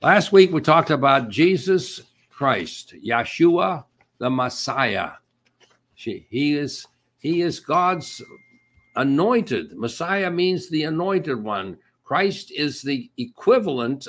Last week we talked about Jesus Christ, Yeshua, the Messiah. He is God's anointed. Messiah means the anointed one. Christ is the equivalent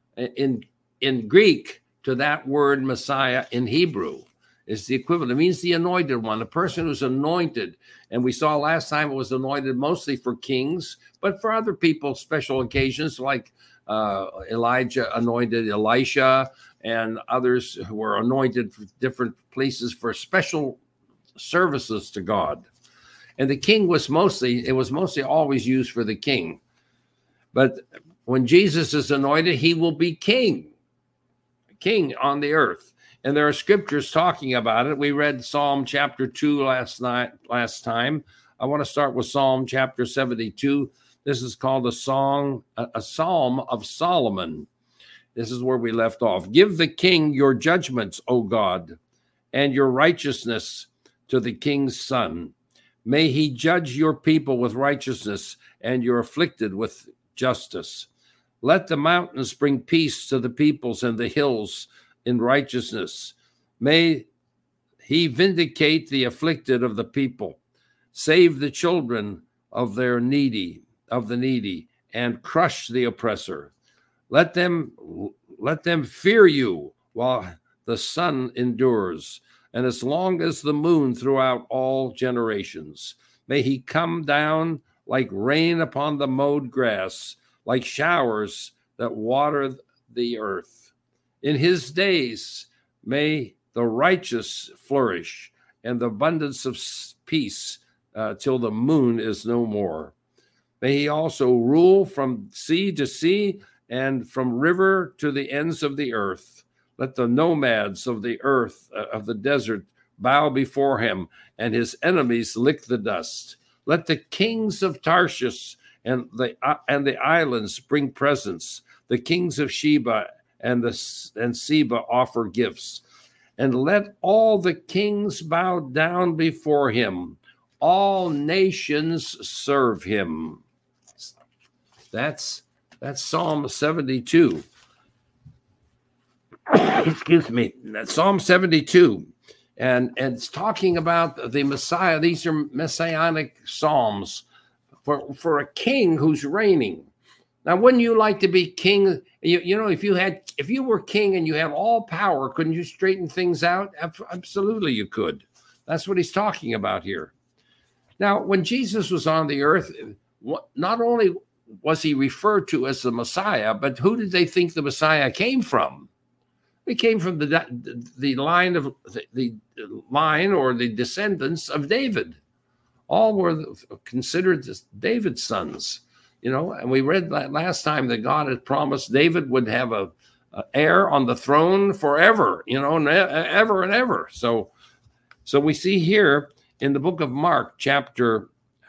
in Greek to that word Messiah in Hebrew. It's the equivalent. It means the anointed one, the person who's anointed. And we saw last time it was anointed mostly for kings, but for other people, special occasions like Elijah anointed Elisha, and others who were anointed for different places for special services to God. And the king was mostly always used for the king. But when Jesus is anointed, he will be king on the earth. And there are scriptures talking about it. We read Psalm chapter 2 last time. I want to start with Psalm chapter 72. This is called a Psalm of Solomon. This is where we left off. Give the king your judgments, O God, and your righteousness to the king's son. May he judge your people with righteousness and your afflicted with justice. Let the mountains bring peace to the peoples and the hills in righteousness. May he vindicate the afflicted of the people, save the children of the needy, and crush the oppressor. Let them fear you while the sun endures, and as long as the moon throughout all generations. May he come down like rain upon the mowed grass, like showers that water the earth. In his days may the righteous flourish, and the abundance of peace till the moon is no more. May he also rule from sea to sea and from river to the ends of the earth. Let the nomads of the earth, of the desert, bow before him, and his enemies lick the dust. Let the kings of Tarshish and the islands bring presents. The kings of Sheba and Seba offer gifts. And let all the kings bow down before him. All nations serve him. That's Psalm 72. Excuse me. That's Psalm 72. And it's talking about the Messiah. These are messianic psalms for a king who's reigning. Now, wouldn't you like to be king? You know, if you were king and you had all power, couldn't you straighten things out? Absolutely, you could. That's what he's talking about here. Now, when Jesus was on the earth, not only was he referred to as the Messiah, but who did they think the Messiah came from? It came from the line or the descendants of David. All were considered David's sons, you know. And we read that last time that God had promised David would have a heir on the throne forever, you know, ever and ever. So we see here in the book of Mark, chapter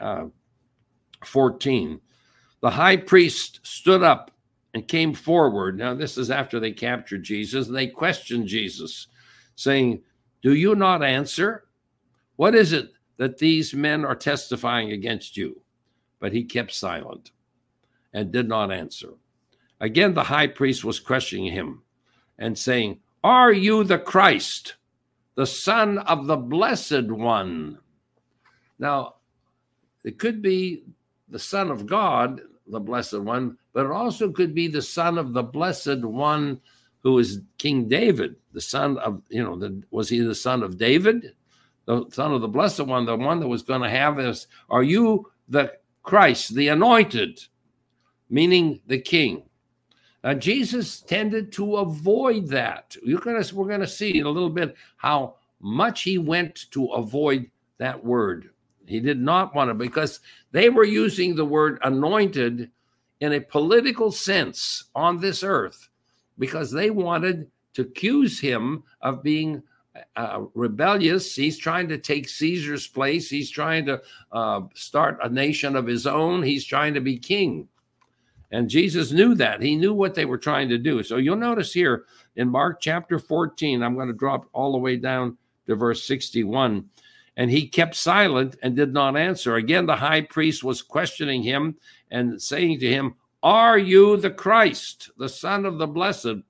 14, the high priest stood up and came forward. Now, this is after they captured Jesus, and they questioned Jesus, saying, "Do you not answer? What is it that these men are testifying against you?" But he kept silent and did not answer. Again, the high priest was questioning him and saying, "Are you the Christ, the Son of the Blessed One?" Now, it could be the Son of God, the Blessed One, but it also could be the Son of the Blessed One who is King David, the son of, was he the son of David? The Son of the Blessed One, the one that was going to have this. Are you the Christ, the anointed, meaning the king? Now, Jesus tended to avoid that. We're going to see in a little bit how much he went to avoid that word. He did not want to, because they were using the word anointed in a political sense on this earth, because they wanted to accuse him of being rebellious. He's trying to take Caesar's place. He's trying to start a nation of his own. He's trying to be king. And Jesus knew that. He knew what they were trying to do. So you'll notice here in Mark chapter 14, I'm going to drop all the way down to verse 61. And he kept silent and did not answer. Again, the high priest was questioning him and saying to him, "Are you the Christ, the Son of the Blessed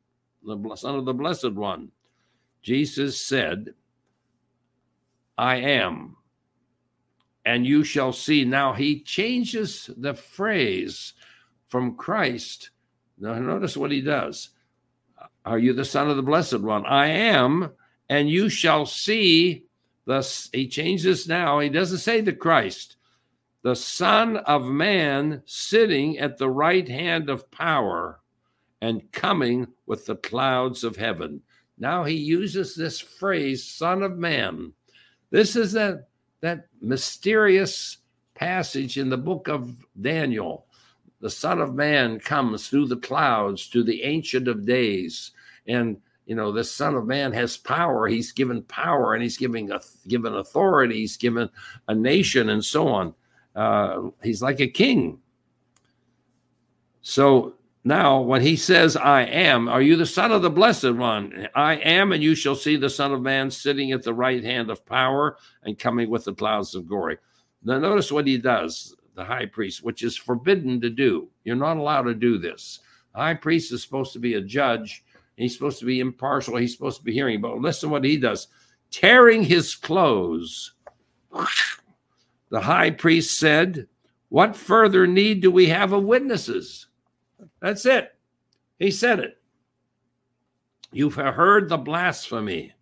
the Son of the Blessed One? Jesus said, I am, and you shall see. Now he changes the phrase from Christ. Now notice what he does. Are you the Son of the Blessed One? I am, and you shall see. Thus, he changes now. He doesn't say the Christ. The Son of Man sitting at the right hand of power and coming with the clouds of heaven. Now he uses this phrase, Son of Man. This is that mysterious passage in the book of Daniel. The Son of Man comes through the clouds to the Ancient of Days. And, you know, the Son of Man has power. He's given power, and he's given authority. He's given a nation and so on. He's like a king. So now when he says, I am, are you the Son of the Blessed One? I am, and you shall see the Son of Man sitting at the right hand of power and coming with the clouds of glory. Now notice what he does, the high priest, which is forbidden to do. You're not allowed to do this. The high priest is supposed to be a judge. He's supposed to be impartial. He's supposed to be hearing. But listen what he does. Tearing his clothes, the high priest said, what further need do we have of witnesses? That's it. He said it. You've heard the blasphemy.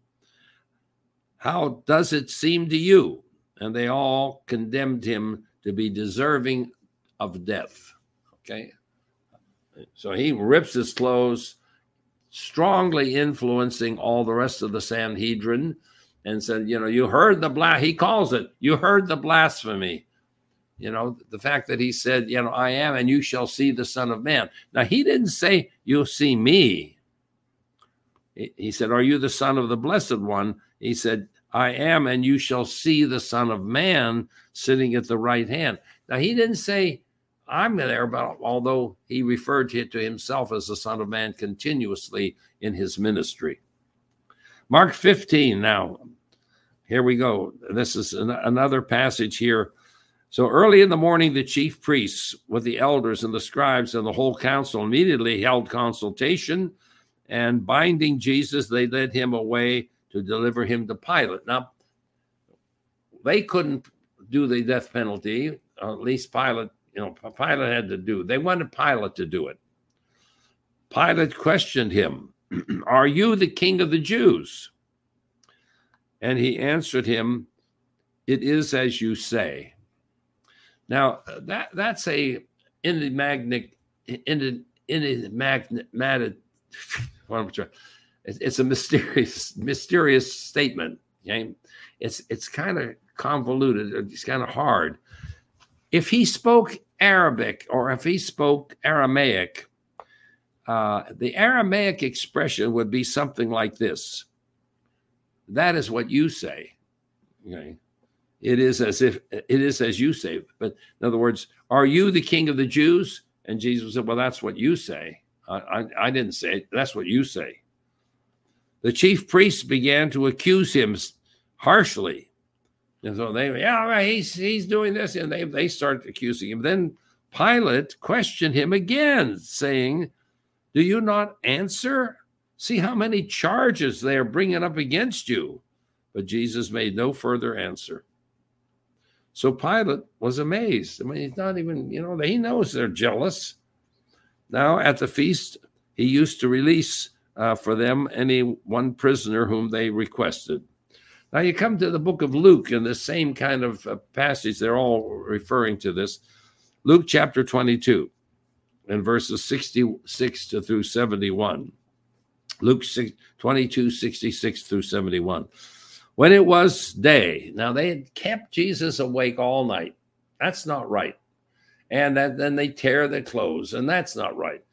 How does it seem to you? And they all condemned him to be deserving of death. Okay. So he rips his clothes, strongly influencing all the rest of the Sanhedrin, and said, you know, you heard he calls it, you heard the blasphemy. You know, the fact that he said, you know, I am, and you shall see the Son of Man. Now, he didn't say, you'll see me. He said, are you the Son of the Blessed One? He said, I am, and you shall see the Son of Man sitting at the right hand. Now, he didn't say, I'm there, but although he referred to himself as the Son of Man continuously in his ministry. Mark 15 now. Here we go. This is another passage here. So early in the morning, the chief priests with the elders and the scribes and the whole council immediately held consultation, and binding Jesus, they led him away to deliver him to Pilate. Now, they couldn't do the death penalty, or at least Pilate, you know, Pilate had to do. They wanted Pilate to do it. Pilate questioned him, are you the king of the Jews? And he answered him, it is as you say. Now, that's a enigmatic, it's a mysterious statement. Okay? It's kind of convoluted. It's kind of hard. If he spoke Arabic or if he spoke Aramaic, the Aramaic expression would be something like this. That is what you say. Okay? It is as you say. But in other words, are you the king of the Jews? And Jesus said, well, that's what you say. I didn't say it. That's what you say. The chief priests began to accuse him harshly. And so he's doing this. And they started accusing him. Then Pilate questioned him again, saying, do you not answer? See how many charges they are bringing up against you. But Jesus made no further answer. So Pilate was amazed. I mean, he's not even, he knows they're jealous. Now at the feast, he used to release for them any one prisoner whom they requested. Now you come to the book of Luke in the same kind of passage. They're all referring to this. Luke chapter 22 and verses 66 through 71. Luke 22, 66 through 71. When it was day, now they had kept Jesus awake all night. That's not right. And then they tear their clothes, and that's not right.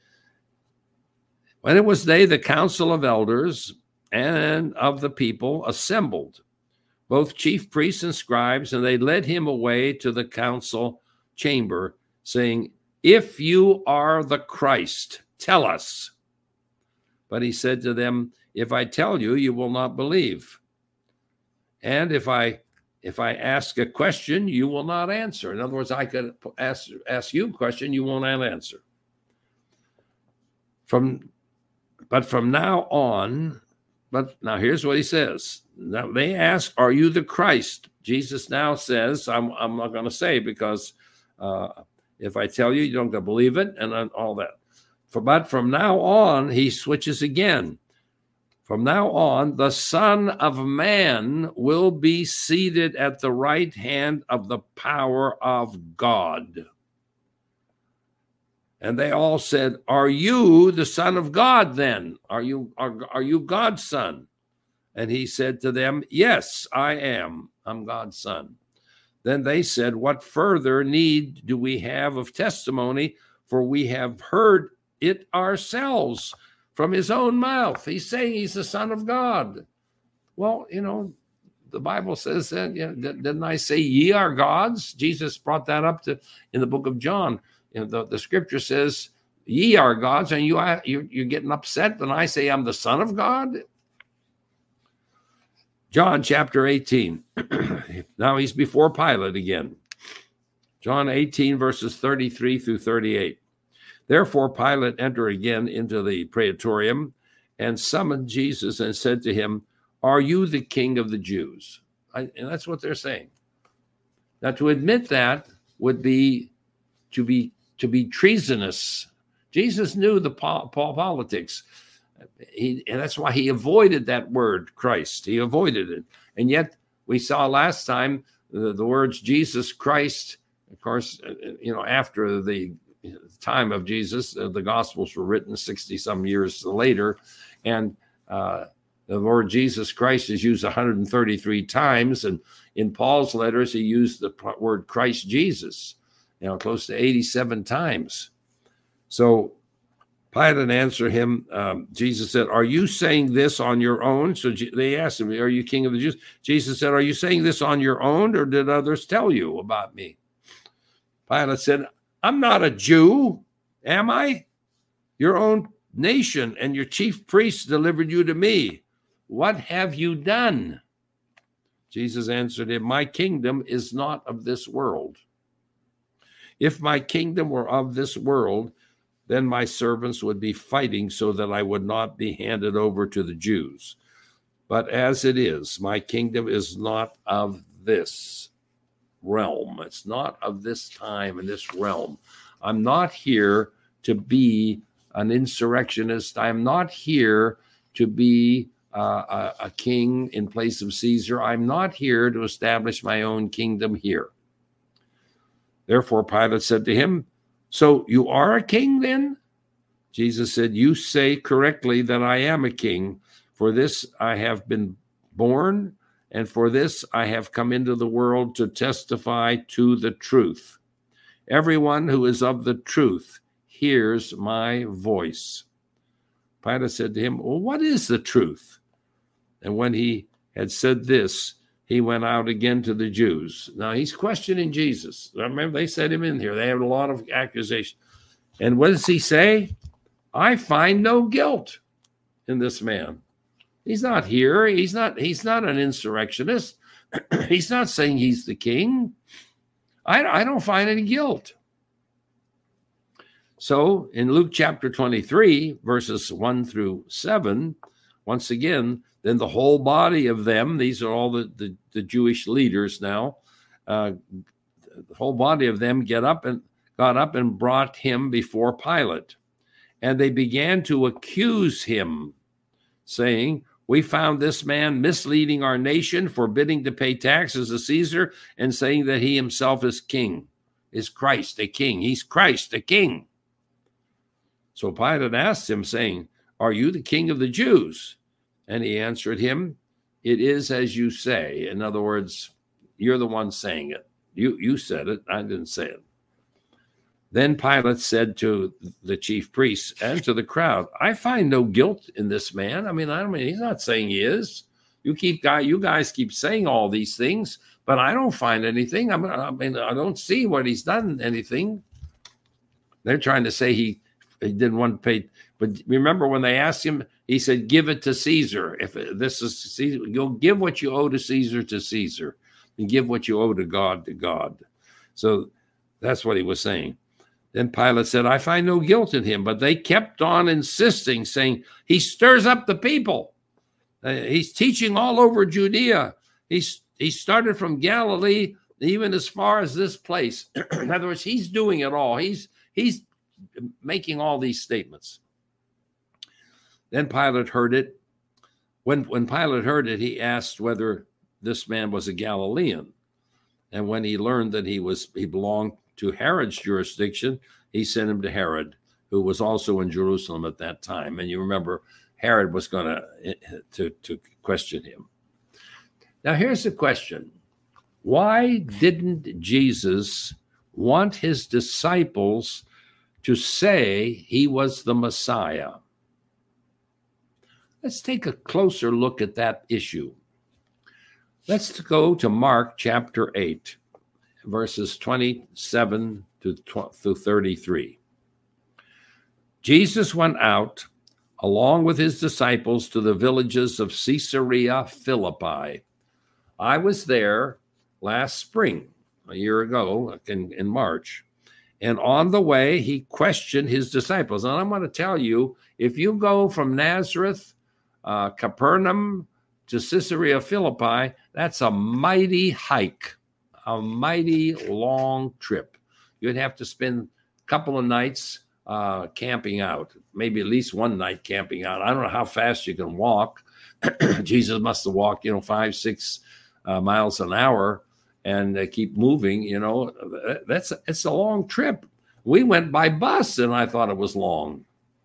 When it was day, the council of elders and of the people assembled, both chief priests and scribes, and they led him away to the council chamber, saying, if you are the Christ, tell us. But he said to them, if I tell you, you will not believe. And if I ask a question, you will not answer. In other words, I could ask you a question, you won't answer. From But from now on, but now here's what he says. Now they ask, are you the Christ? Jesus now says, I'm not going to say, because if I tell you, you don't going to believe it, and all that. But from now on, he switches again. From now on, the Son of Man will be seated at the right hand of the power of God. And they all said, are you the Son of God then? Are you God's son? And he said to them, yes, I am. I'm God's son. Then they said, what further need do we have of testimony? For we have heard it ourselves from his own mouth. He's saying he's the Son of God. Well, the Bible says that, didn't I say ye are gods? Jesus brought that up in the book of John. The scripture says, ye are gods, and you're getting upset when I say I'm the Son of God? John chapter 18. Now he's before Pilate again. John 18, verses 33 through 38. Therefore Pilate entered again into the praetorium and summoned Jesus and said to him, are you the king of the Jews? And that's what they're saying. Now, to admit that would be to be treasonous. Jesus knew the politics. And that's why he avoided that word, Christ. He avoided it. And yet we saw last time the words Jesus Christ, of course, after the time of Jesus, the Gospels were written 60-some years later. And the word Jesus Christ is used 133 times. And in Paul's letters, he used the word Christ Jesus, close to 87 times. So Pilate answered him, Jesus said, are you saying this on your own? So they asked him, are you king of the Jews? Jesus said, are you saying this on your own, or did others tell you about me? Pilate said, I'm not a Jew, am I? Your own nation and your chief priests delivered you to me. What have you done? Jesus answered him, my kingdom is not of this world. If my kingdom were of this world, then my servants would be fighting so that I would not be handed over to the Jews. But as it is, my kingdom is not of this realm. It's not of this time and this realm. I'm not here to be an insurrectionist. I'm not here to be a king in place of Caesar. I'm not here to establish my own kingdom here. Therefore, Pilate said to him, so you are a king then? Jesus said, you say correctly that I am a king. For this I have been born, and for this I have come into the world to testify to the truth. Everyone who is of the truth hears my voice. Pilate said to him, well, what is the truth? And when he had said this, he went out again to the Jews. Now he's questioning Jesus. Remember, they set him in here. They had a lot of accusations. And what does he say? I find no guilt in this man. He's not here. He's not an insurrectionist. He's not saying he's the king. I don't find any guilt. So in Luke chapter 23, verses 1 through 7, once again, then the whole body of them, these are all the Jewish leaders now, the whole body of them got up and brought him before Pilate. And they began to accuse him, saying, we found this man misleading our nation, forbidding to pay taxes to Caesar, and saying that he himself is king, is Christ, a king. He's Christ, a king. So Pilate asked him, saying, are you the king of the Jews? And he answered him, it is as you say. In other words, you're the one saying it. You said it. I didn't say it. Then Pilate said to the chief priests and to the crowd, I find no guilt in this man. I mean, he's not saying he is. You guys keep saying all these things, but I don't find anything. I don't see what he's done anything. They're trying to say he didn't want to pay. But remember when they asked him, he said, give it to Caesar. If this is Caesar, you'll give what you owe to Caesar, and give what you owe to God to God. So that's what he was saying. Then Pilate said, I find no guilt in him. But they kept on insisting, saying, he stirs up the people. He's teaching all over Judea. He started from Galilee, even as far as this place. In other words, he's doing it all. He's making all these statements. Then Pilate heard it. When Pilate heard it, he asked whether this man was a Galilean. And when he learned that he belonged to Herod's jurisdiction, he sent him to Herod, who was also in Jerusalem at that time. And you remember, Herod was going to question him. Now, here's the question. Why didn't Jesus want his disciples to say he was the Messiah? Let's take a closer look at that issue. Let's go to Mark chapter 8, verses 27 through 33. Jesus went out along with his disciples to the villages of Caesarea Philippi. I was there last spring, a year ago, in March. And on the way, he questioned his disciples. And I'm going to tell you, if you go from Nazareth, Capernaum to Caesarea Philippi, that's a mighty hike, a mighty long trip. You'd have to spend a couple of nights camping out, maybe at least one night camping out. I don't know how fast you can walk. Jesus must have walked, 5-6 miles an hour and keep moving. It's a long trip. We went by bus and I thought it was long.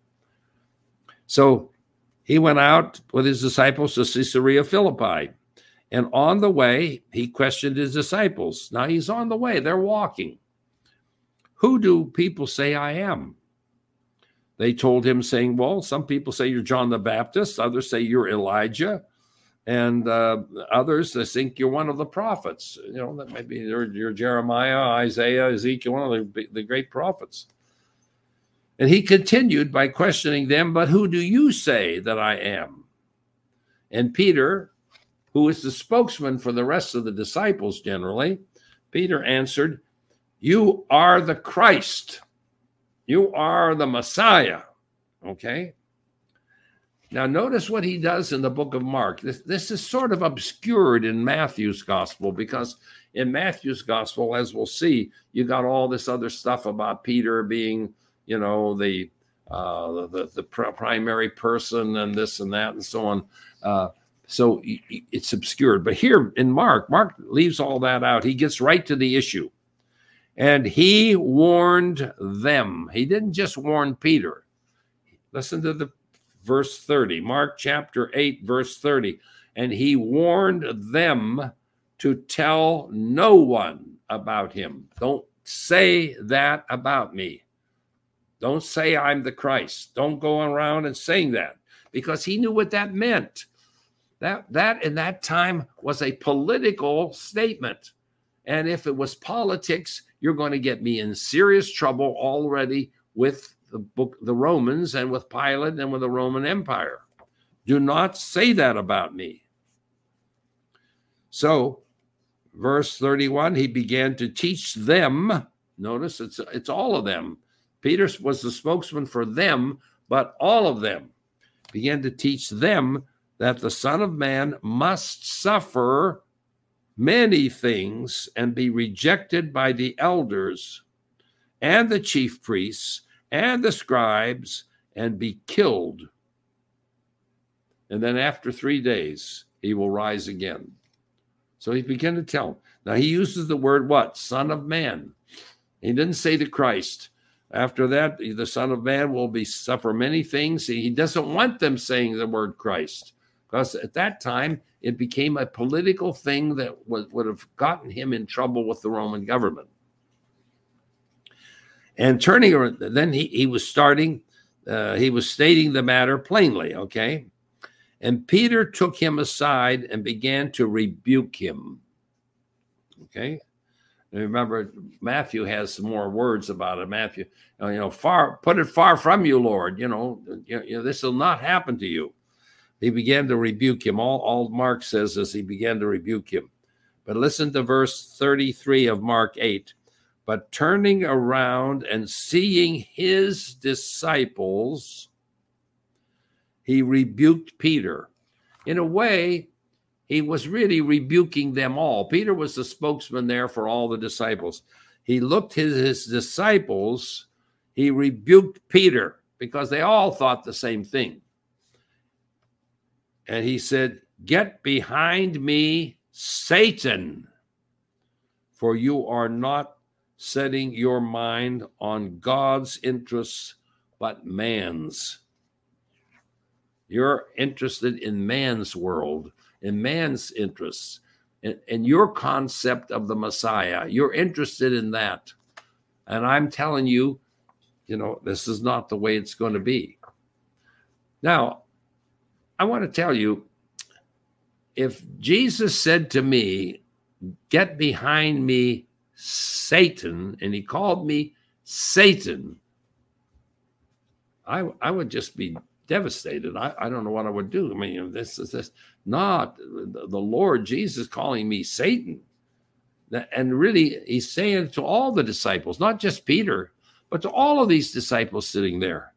So he went out with his disciples to Caesarea Philippi. And on the way, he questioned his disciples. Now he's on the way. They're walking. Who do people say I am? They told him, saying, well, some people say you're John the Baptist. Others say you're Elijah. And others, they think you're one of the prophets. That maybe you're Jeremiah, Isaiah, Ezekiel, one of the great prophets. And he continued by questioning them, but who do you say that I am? And Peter, who is the spokesman for the rest of the disciples generally, Peter answered, you are the Christ. You are the Messiah. Okay? Now, notice what he does in the book of Mark. This is sort of obscured in Matthew's gospel, because in Matthew's gospel, as we'll see, you got all this other stuff about Peter being, the primary person and this and that and so on. So it's obscured. But here in Mark leaves all that out. He gets right to the issue. And he warned them. He didn't just warn Peter. Listen to the verse 30, Mark chapter 8, verse 30. And he warned them to tell no one about him. Don't say that about me. Don't say I'm the Christ. Don't go around and saying that, because he knew what that meant. That in that time was a political statement. And if it was politics, you're going to get me in serious trouble already with the Romans and with Pilate and with the Roman Empire. Do not say that about me. So, verse 31, he began to teach them. Notice it's all of them. Peter was the spokesman for them, but all of them began to teach them that the Son of Man must suffer many things and be rejected by the elders and the chief priests and the scribes and be killed. And then after 3 days, he will rise again. So he began to tell them. Now he uses the word what? Son of Man. He didn't say the Christ. After that, the Son of Man will suffer many things. He doesn't want them saying the word Christ, because at that time, it became a political thing that would have gotten him in trouble with the Roman government. And turning around, then he was stating the matter plainly, okay? And Peter took him aside and began to rebuke him, okay? And remember, Matthew has some more words about it. Matthew, put it far from you, Lord. This will not happen to you. He began to rebuke him. All Mark says is he began to rebuke him. But listen to verse 33 of Mark 8. But turning around and seeing his disciples, he rebuked Peter. In a way, he was really rebuking them all. Peter was the spokesman there for all the disciples. He looked at his disciples, he rebuked Peter because they all thought the same thing. And he said, "Get behind me, Satan, for you are not setting your mind on God's interests, but man's." You're interested in man's world, in man's interests, in your concept of the Messiah. You're interested in that. And I'm telling you, this is not the way it's going to be. Now, I want to tell you, if Jesus said to me, "Get behind me, Satan," and he called me Satan, I would just be devastated. I don't know what I would do. I mean, this is not the Lord Jesus calling me Satan. And really, he's saying to all the disciples, not just Peter, but to all of these disciples sitting there.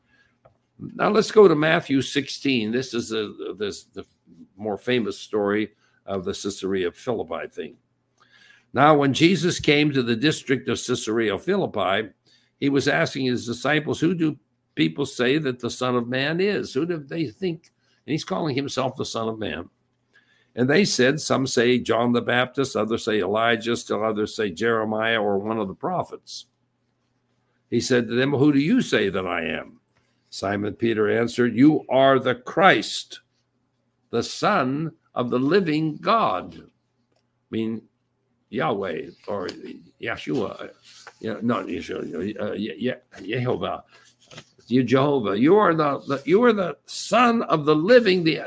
Now let's go to Matthew 16. This is the more famous story of the Caesarea Philippi thing. Now, when Jesus came to the district of Caesarea Philippi, he was asking his disciples, "Who do people say that the Son of Man is? Who do they think?" And he's calling himself the Son of Man. And they said, some say John the Baptist, others say Elijah, still others say Jeremiah or one of the prophets. He said to them, "Who do you say that I am?" Simon Peter answered, "You are the Christ, the Son of the living God." I mean, Yahweh or Yeshua. Not Yeshua, Yehovah. You Jehovah, you are the Son of the living, the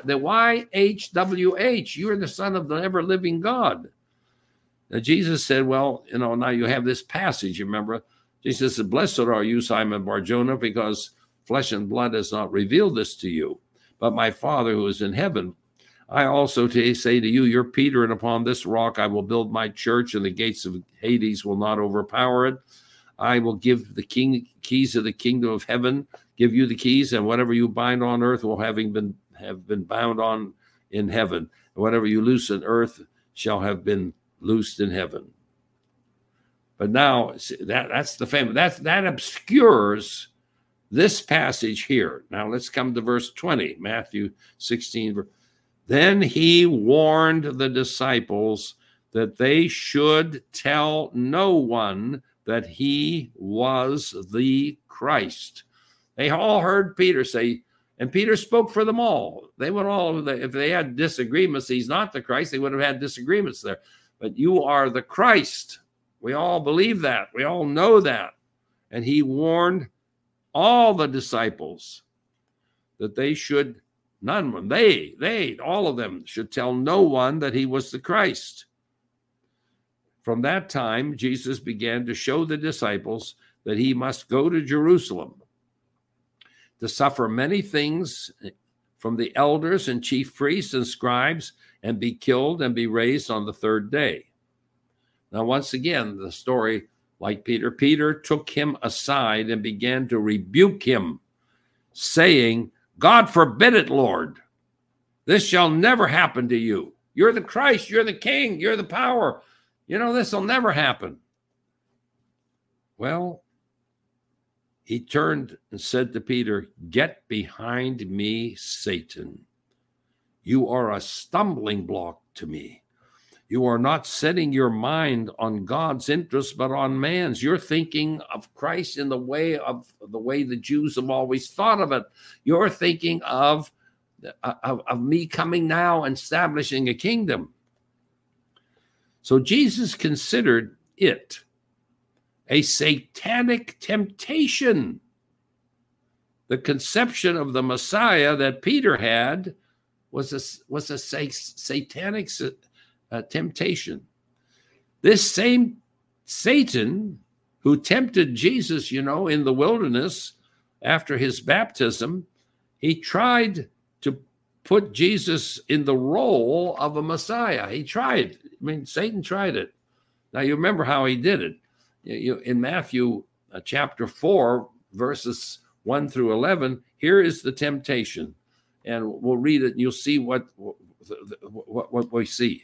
YHWH. You are the Son of the ever living God. Now Jesus said, well, now you have this passage. Remember, Jesus said, "Blessed are you, Simon Bar-Jonah, because flesh and blood has not revealed this to you, but my Father who is in heaven. I also say to you, you're Peter, and upon this rock I will build my church, and the gates of Hades will not overpower it. I will give the keys of the kingdom of heaven, give you the keys, and whatever you bind on earth will have been bound on in heaven. And whatever you loose on earth shall have been loosed in heaven." But now that's the famous, that obscures this passage here. Now let's come to verse 20, Matthew 16. Then he warned the disciples that they should tell no one that he was the Christ. They all heard Peter say, and Peter spoke for them all. They would all, if they had disagreements, he's not the Christ, they would have had disagreements there. But you are the Christ. We all believe that. We all know that. And he warned all the disciples that they should, all of them should tell no one that he was the Christ. From that time, Jesus began to show the disciples that he must go to Jerusalem to suffer many things from the elders and chief priests and scribes, and be killed and be raised on the third day. Now, once again, the story, like Peter took him aside and began to rebuke him, saying, "God forbid it, Lord. This shall never happen to you. You're the Christ, you're the King, you're the power. This will never happen." Well, he turned and said to Peter, "Get behind me, Satan. You are a stumbling block to me. You are not setting your mind on God's interests, but on man's. You're thinking of Christ in the way the Jews have always thought of it. You're thinking of me coming now and establishing a kingdom." So Jesus considered it a satanic temptation. The conception of the Messiah that Peter had was a satanic temptation. This same Satan who tempted Jesus, in the wilderness after his baptism, he tried to put Jesus in the role of a Messiah. He tried. Satan tried it. Now, you remember how he did it. In Matthew chapter 4, verses 1 through 11, here is the temptation. And we'll read it and you'll see what we see.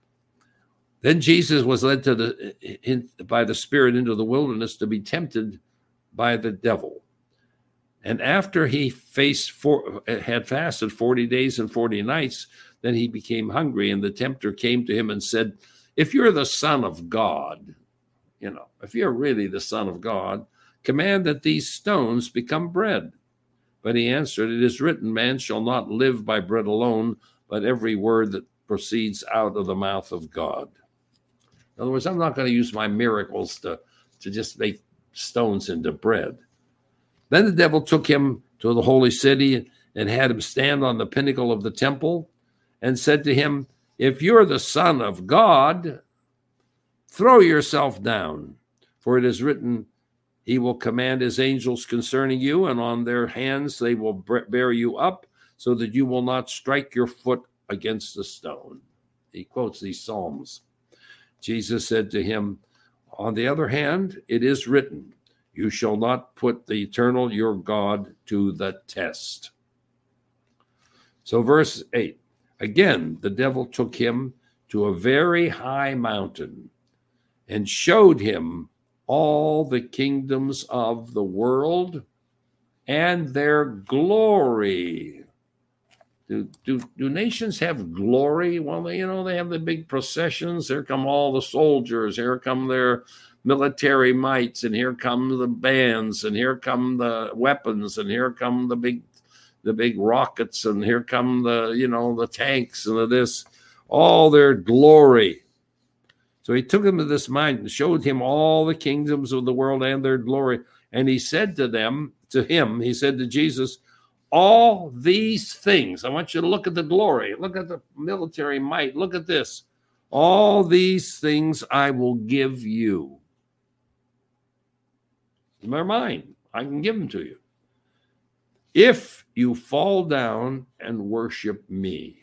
Then Jesus was led by the Spirit into the wilderness to be tempted by the devil. And after he had fasted 40 days and 40 nights, then he became hungry. And the tempter came to him and said, if you're the Son of God, if you're really the Son of God, command that these stones become bread. But he answered, it is written, man shall not live by bread alone, but every word that proceeds out of the mouth of God. In other words, I'm not going to use my miracles to just make stones into bread. Then the devil took him to the holy city and had him stand on the pinnacle of the temple and said to him, if you're the Son of God, throw yourself down, for it is written, he will command his angels concerning you, and on their hands they will bear you up, so that you will not strike your foot against a stone. He quotes these Psalms. Jesus said to him, on the other hand, it is written, you shall not put the eternal your God to the test. So verse 8, again, the devil took him to a very high mountain and showed him all the kingdoms of the world and their glory. Do nations have glory? Well, they have the big processions. Here come all the soldiers. Here come their military mights, and here come the bands, and here come the weapons, and here come the big rockets, and here come the tanks and this, all their glory. So he took him to this mountain and showed him all the kingdoms of the world and their glory. And he said he said to Jesus, all these things, I want you to look at the glory, look at the military might, look at this. All these things I will give you. They're mine. I can give them to you. If you fall down and worship me.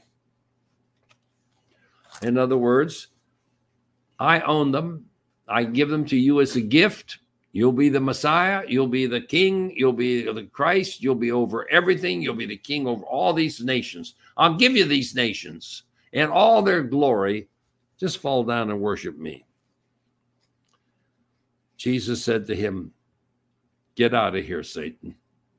In other words, I own them. I give them to you as a gift. You'll be the Messiah. You'll be the king. You'll be the Christ. You'll be over everything. You'll be the king over all these nations. I'll give you these nations and all their glory. Just fall down and worship me. Jesus said to him, get out of here, Satan.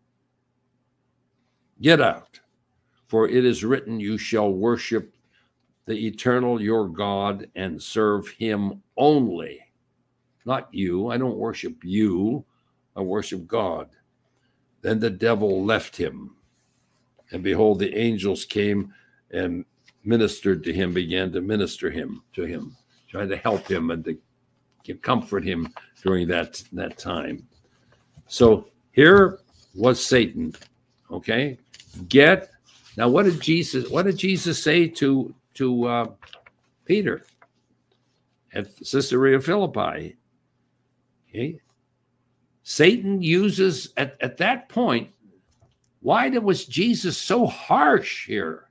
Get out. For it is written, you shall worship the eternal your God and serve him only. Not you. I don't worship you. I worship God. Then the devil left him. And behold, the angels came and ministered to him, began to minister to him, trying to help him and to comfort him during that time. So here was Satan. Okay? Now what did Jesus say to Peter at Caesarea Philippi? Okay. Satan uses at that point. Why was Jesus so harsh here?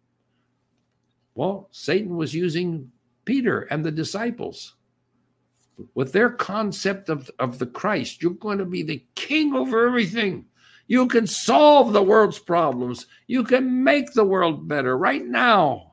Well, Satan was using Peter and the disciples with their concept of the Christ. You're going to be the king over everything. You can solve the world's problems. You can make the world better right now.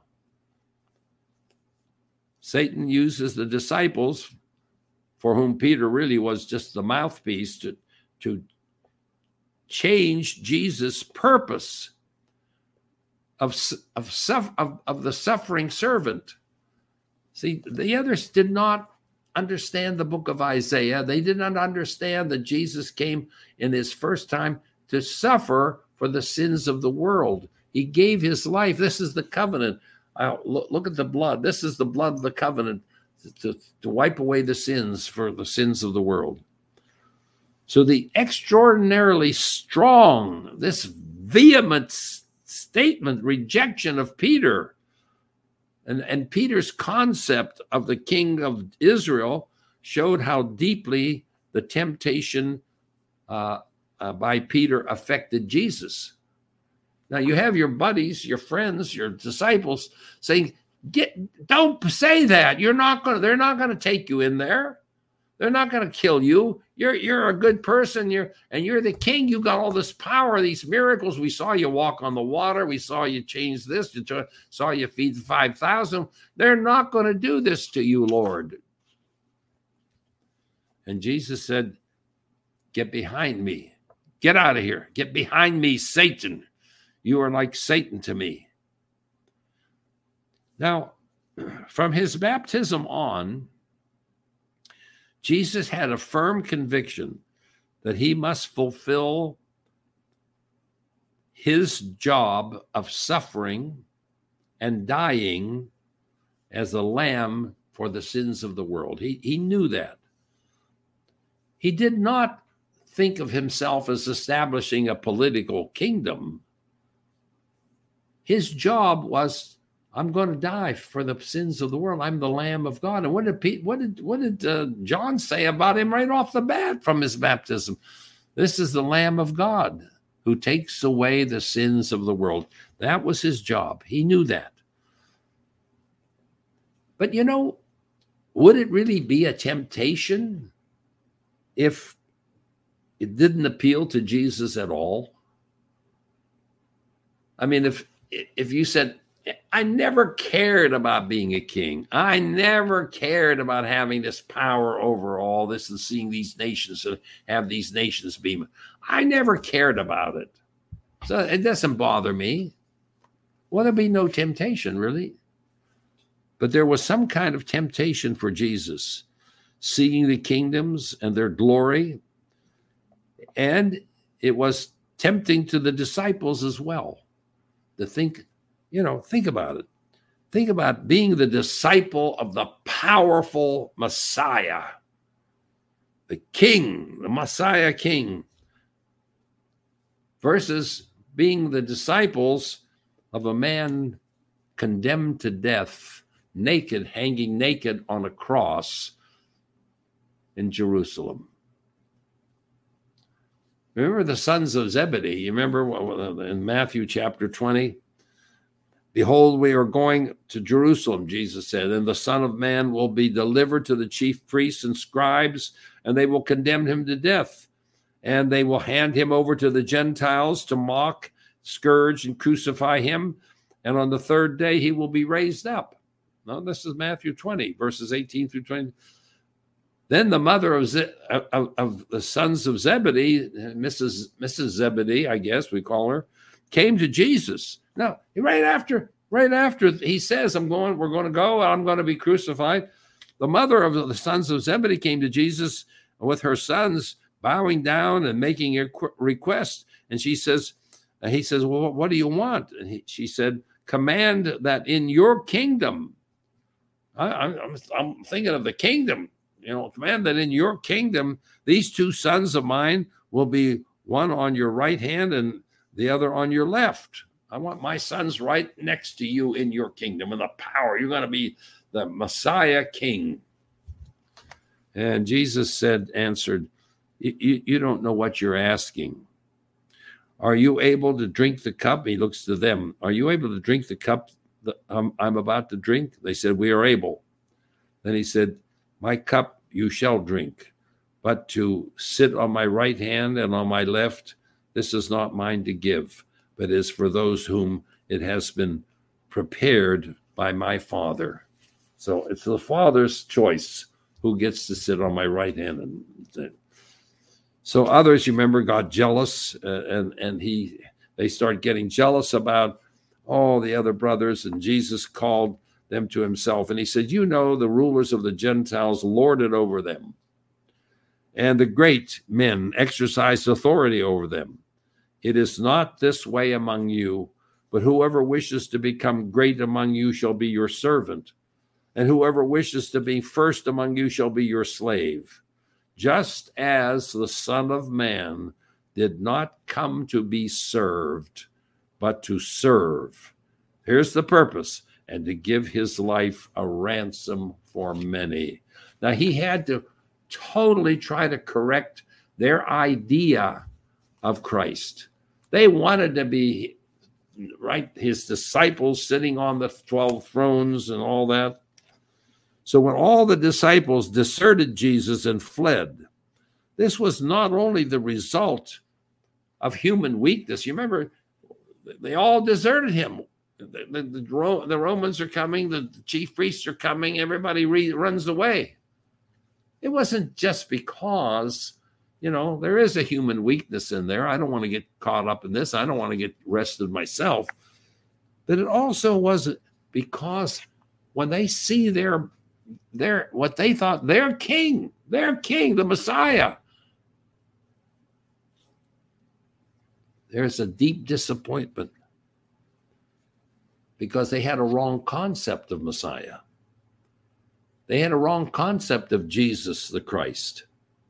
Satan uses the disciples, for whom Peter really was just the mouthpiece, to change Jesus' purpose of the suffering servant. See, the others did not understand the book of Isaiah. They did not understand that Jesus came in his first time to suffer for the sins of the world. He gave his life. This is the covenant. Look at the blood. This is the blood of the covenant to wipe away the sins for the sins of the world. So the extraordinarily strong, this vehement statement, rejection of Peter, and Peter's concept of the king of Israel showed how deeply the temptation by Peter affected Jesus. Now you have your buddies, your friends, your disciples saying, don't say that. They're not going to take you in there. They're not going to kill you. You're a good person. You're the king. You got all this power, these miracles. We saw you walk on the water. We saw you change this. We saw you feed the 5,000. They're not going to do this to you, Lord. And Jesus said, get behind me. Get out of here. Get behind me, Satan. You are like Satan to me. Now, from his baptism on, Jesus had a firm conviction that he must fulfill his job of suffering and dying as a lamb for the sins of the world. He knew that. He did not think of himself as establishing a political kingdom. His job was, I'm going to die for the sins of the world. I'm the Lamb of God. And what did John say about him right off the bat from his baptism? This is the Lamb of God who takes away the sins of the world. That was his job. He knew that. But would it really be a temptation if it didn't appeal to Jesus at all? I mean, if you said, I never cared about being a king. I never cared about having this power over all this and seeing these nations and have these nations be. I never cared about it. So it doesn't bother me. Well, there'd be no temptation, really. But there was some kind of temptation for Jesus, seeing the kingdoms and their glory. And it was tempting to the disciples as well to think, think about it. Think about being the disciple of the powerful Messiah, the king, the Messiah king, versus being the disciples of a man condemned to death, naked, hanging naked on a cross in Jerusalem. Remember the sons of Zebedee? You remember in Matthew chapter 20? Behold, we are going to Jerusalem, Jesus said, and the Son of Man will be delivered to the chief priests and scribes, and they will condemn him to death. And they will hand him over to the Gentiles to mock, scourge, and crucify him. And on the third day, he will be raised up. Now, this is Matthew 20, verses 18 through 20. Then the mother of the sons of Zebedee, Mrs. Zebedee, I guess we call her, came to Jesus. Now, right after he says, we're going to go, I'm going to be crucified. The mother of the sons of Zebedee came to Jesus with her sons, bowing down and making a request. And he says, well, what do you want? And she said, command that in your kingdom, I'm thinking of the kingdom, command that in your kingdom, these two sons of mine will be one on your right hand and the other on your left. I want my sons right next to you in your kingdom and the power. You're going to be the Messiah king. And Jesus answered, you don't know what you're asking. Are you able to drink the cup? He looks to them. Are you able to drink the cup that I'm about to drink? They said, we are able. Then he said, my cup you shall drink, but to sit on my right hand and on my left, this is not mine to give, but is for those whom it has been prepared by my Father. So it's the Father's choice who gets to sit on my right hand. So others, you remember, got jealous, and they started getting jealous about all the other brothers, and Jesus called them to himself. And he said, the rulers of the Gentiles lord it over them, and the great men exercise authority over them. It is not this way among you, but whoever wishes to become great among you shall be your servant, and whoever wishes to be first among you shall be your slave. Just as the Son of Man did not come to be served, but to serve. Here's the purpose, and to give his life a ransom for many. Now, he had to totally try to correct their idea of Christ. They wanted to be, right, his disciples sitting on the 12 thrones and all that. So when all the disciples deserted Jesus and fled, this was not only the result of human weakness. You remember, they all deserted him. The Romans are coming, the chief priests are coming, everybody runs away. It wasn't just because, there is a human weakness in there. I don't want to get caught up in this. I don't want to get arrested myself. But it also wasn't because when they see their what they thought their king, the Messiah, there's a deep disappointment because they had a wrong concept of Messiah. They had a wrong concept of Jesus the Christ.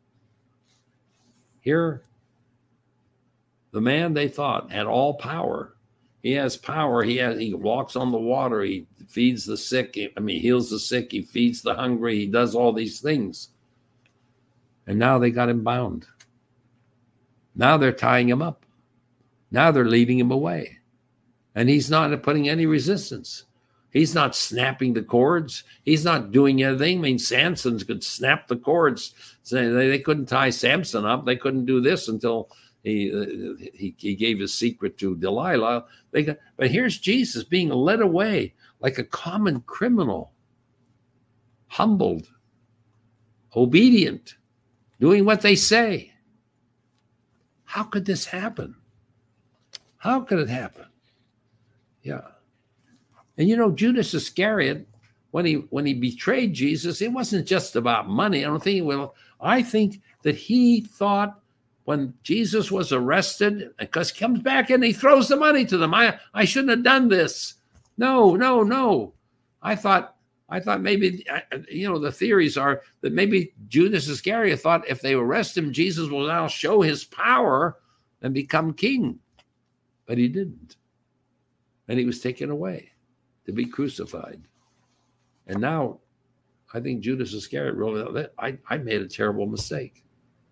Here, the man they thought had all power. He has power. He walks on the water. He feeds the sick. He heals the sick. He feeds the hungry. He does all these things. And now they got him bound. Now they're tying him up. Now they're leading him away. And he's not putting any resistance. He's not snapping the cords. He's not doing anything. Samson could snap the cords. They couldn't tie Samson up. They couldn't do this until he gave his secret to Delilah. But here's Jesus being led away like a common criminal, humbled, obedient, doing what they say. How could this happen? How could it happen? Yeah. And Judas Iscariot, when he betrayed Jesus, it wasn't just about money. I think that he thought when Jesus was arrested, because he comes back and he throws the money to them. I shouldn't have done this. No. I thought maybe, the theories are that maybe Judas Iscariot thought if they arrest him, Jesus will now show his power and become king. But he didn't. And he was taken away to be crucified. And now I think Judas Iscariot realized that I made a terrible mistake.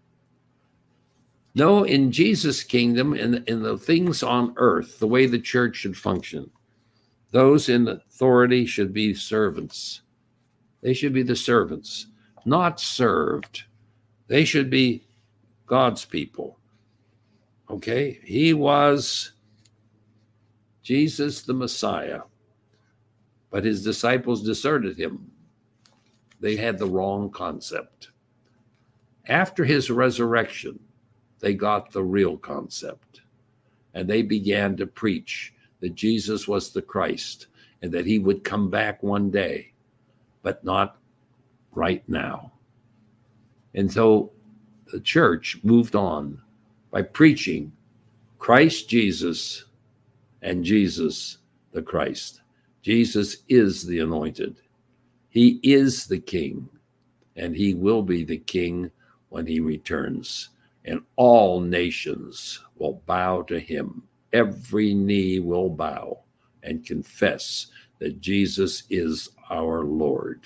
No, in Jesus' kingdom, in the things on earth, the way the church should function, those in authority should be servants. They should be the servants, not served. They should be God's people. Okay? He was Jesus the Messiah, but his disciples deserted him. They had the wrong concept. After his resurrection, they got the real concept, and they began to preach that Jesus was the Christ and that he would come back one day, but not right now. And so the church moved on by preaching Christ Jesus and Jesus the Christ. Jesus is the anointed. He is the king, and he will be the king when he returns. And all nations will bow to him. Every knee will bow and confess that Jesus is our Lord.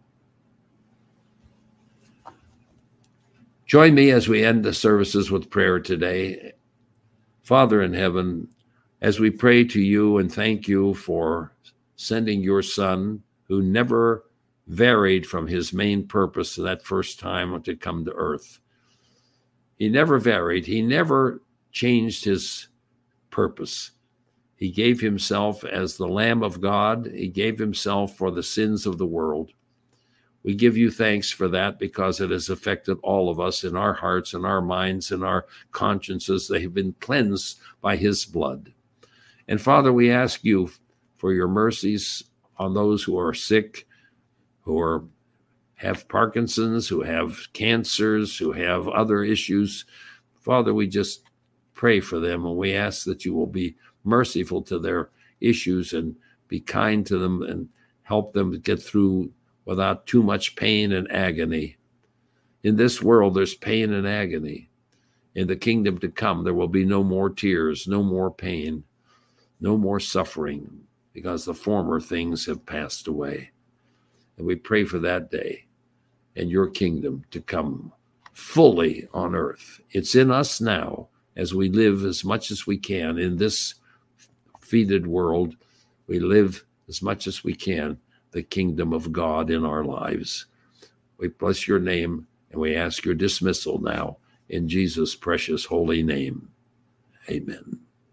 Join me as we end the services with prayer today. Father in heaven, as we pray to you and thank you for sending your Son, who never varied from his main purpose that first time to come to earth. He never varied. He never changed his purpose. He gave himself as the Lamb of God. He gave himself for the sins of the world. We give you thanks for that because it has affected all of us in our hearts and our minds and our consciences. They have been cleansed by his blood. And Father, we ask you for your mercies on those who are sick, who have Parkinson's, who have cancers, who have other issues. Father, we just pray for them, and we ask that you will be merciful to their issues and be kind to them and help them to get through without too much pain and agony. In this world, there's pain and agony. In the kingdom to come, there will be no more tears, no more pain, no more suffering, because the former things have passed away. And we pray for that day and your kingdom to come fully on earth. It's in us now as we live as much as we can in this defeated world. We live as much as we can the kingdom of God in our lives. We bless your name and we ask your dismissal now in Jesus' precious holy name. Amen.